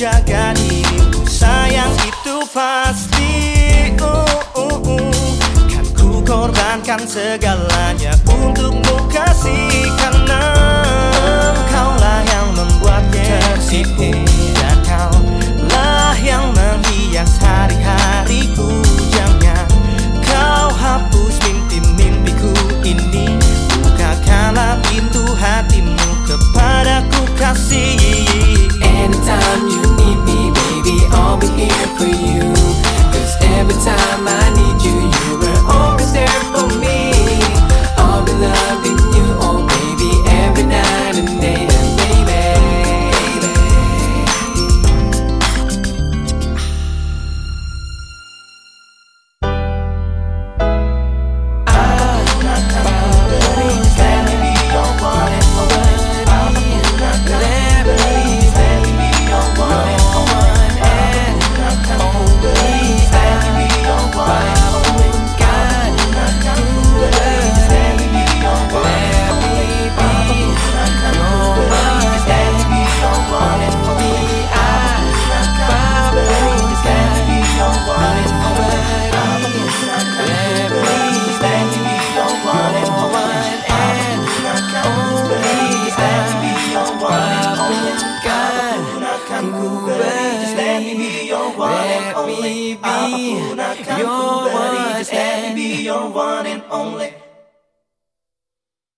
jaga dirimu sayang, itu pasti. Kan ku korbankan segalanya untukmu kasih, karena kaulah yang membuatnya tersipu, dan kaulah yang menghias hari-hariku. Jangan kau hapus mimpi-mimpiku ini, bukakanlah pintu hatimu kepadaku kasih. Anytime you need me, baby, I'll be here for you. 'Cause every time I need you, you were always there for me. I'll be loving you, oh baby, every night and day, and baby. Just let me be your one and only. Apapun akan ku beri, just let me be your one and only.